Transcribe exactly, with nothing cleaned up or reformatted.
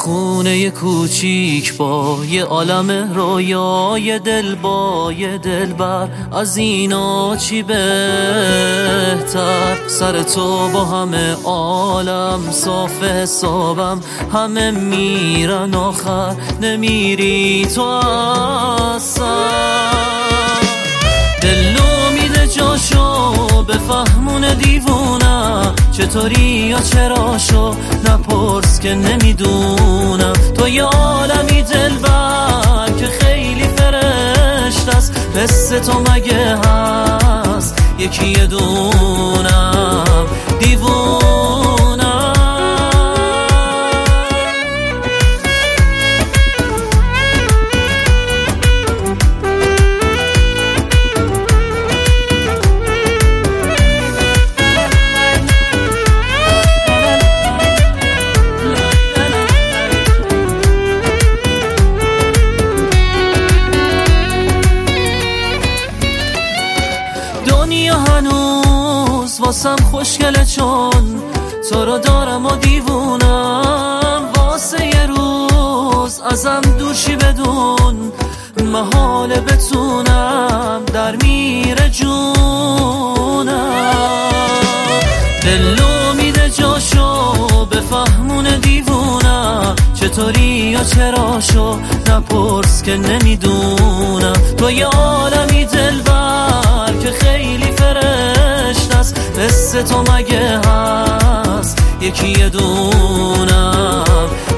خونه کوچیک با یه عالم رویای دل با یه دلبر، از اینا چی بهتر؟ سر تو با همه عالم صاف حسابم، همه میرن آخر نمیری تو اصلا. دلو میده جاشو به فهمون دیوونم، چطوری یا چرا شو نپرس که نمیدونم. تو یه عالمی دلبر که خیلی فرشت است، مثل تو مگه هست یکی یه دونم دیوونم. دنیا هنوز واسم خوشگله چون تو رو دارم و دیوونم. واسه یه روز ازم دوشی بدون محاله بتونم در میره جونم. دلو میده جاشو به فهمون دیوونم، چطوری یا چرا شو نپرس که نمیدونم. تو یه عالمی دلبر که خیلی فرشت است، مثل تو مگه هست یکی یه دونم